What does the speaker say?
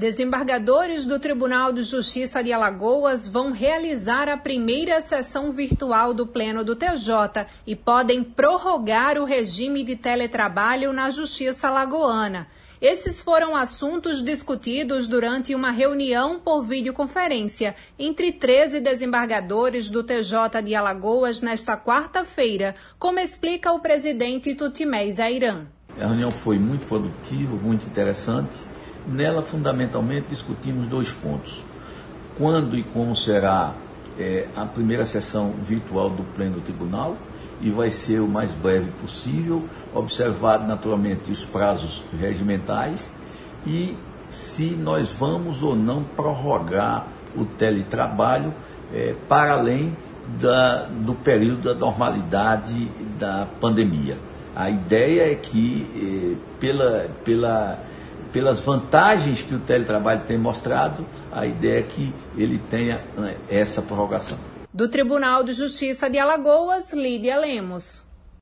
Desembargadores do Tribunal de Justiça de Alagoas vão realizar a primeira sessão virtual do Pleno do TJ e podem prorrogar o regime de teletrabalho na Justiça alagoana. Esses foram assuntos discutidos durante uma reunião por videoconferência entre 13 desembargadores do TJ de Alagoas nesta quarta-feira, como explica o presidente Tutimés Airan. A reunião foi muito produtiva, muito interessante. Nela, fundamentalmente, discutimos 2 pontos. Quando e como será a primeira sessão virtual do Pleno do Tribunal, e vai ser o mais breve possível, observado naturalmente os prazos regimentais, e se nós vamos ou não prorrogar o teletrabalho para além do período da normalidade da pandemia. A ideia é que, pelas vantagens que o teletrabalho tem mostrado, a ideia é que ele tenha essa prorrogação. Do Tribunal de Justiça de Alagoas, Lídia Lemos.